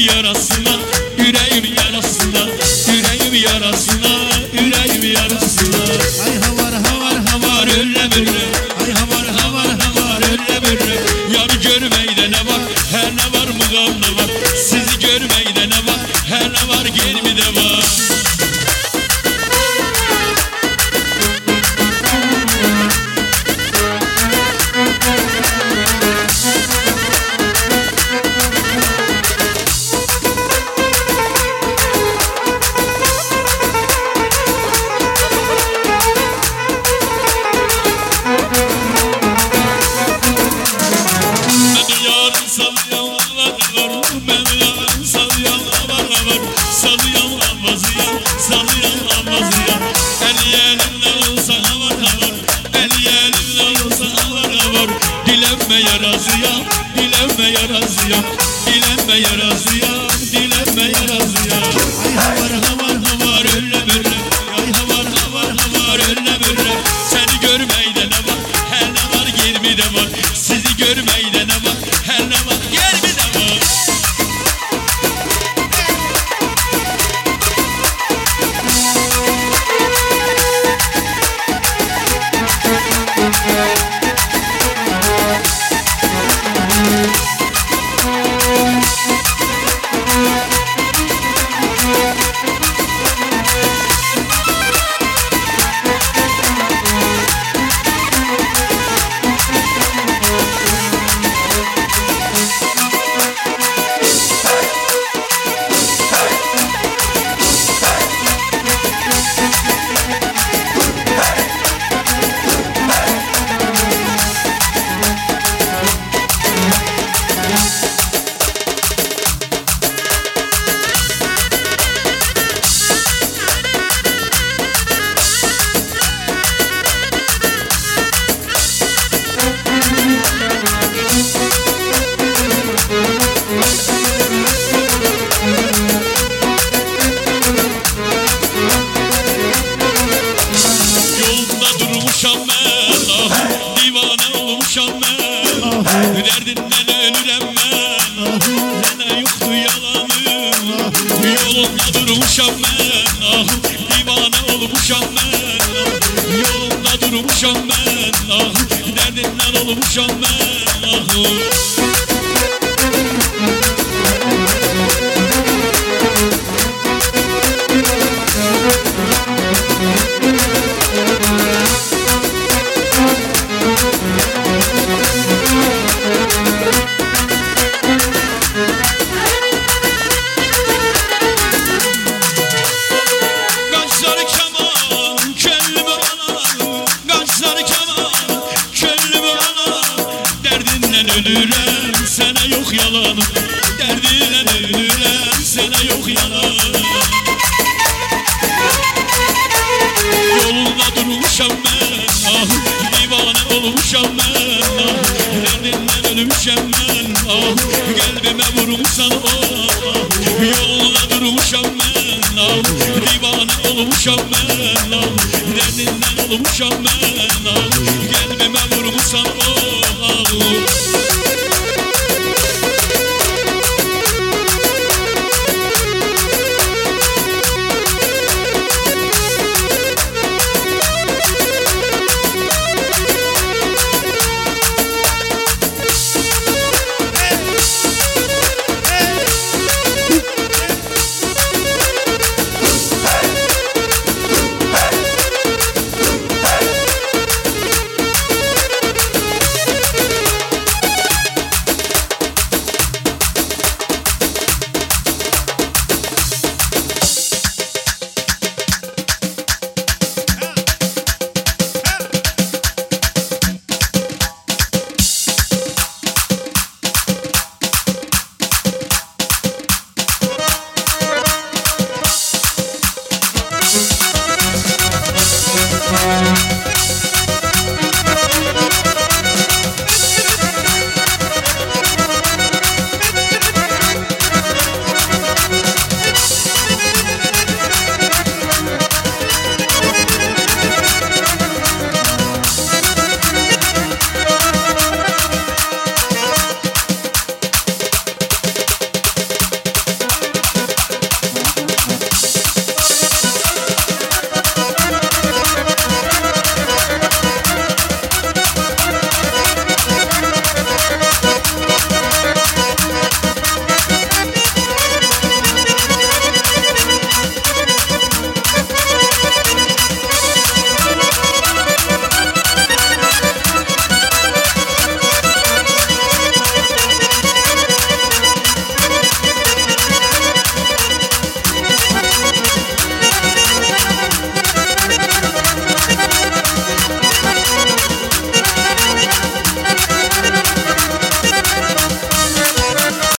yarasına, yüreğim yarasına, yüreğim yarasına, yüreğim yarasına. Ay havar havar havar Öyle böyle, ay havar havar havar öyle böyle. Yarı görmeyde ne var, her ne var mıgam ne var. Sizi görmeyde ne var, her ne var gelmi de var. Dilenmeye razıyam, dilenmeye razıyam, dilenmeye razıyam, dilenmeye razıyam. Ay havar havar Havar öyle böyle, ay havar havar havar öyle böyle. Seni görmeyde ne var, her ne var gelmi de var. Sizi görmeyde ne var, her ne var gelmi de var. Yolunda durmuşam ben, ah, divane olmuşam ben. Derdinden ölürem ben, nene yoktu yalanım. Yolunda durmuşam ben, ah, divane olmuşam ben. Yolunda durmuşam ben, ah, derdinden olmuşam ben, ah. Kaşları keman, kellimi alan, kaşları keman, kellimi alan. Derdinden ölürem, sana yok yalanım. Derdinden ölürem, sana yok yalanım. Yolunda durmuşam ben, ah, divane olmuşam ben, ah. Derdinden ölmüşem ben, ah, kalbime vurmuşsan oh. Yolunda durmuşam ben, ah, divane olmuşam ben, ah. Derdinden olmuşam ben, ah.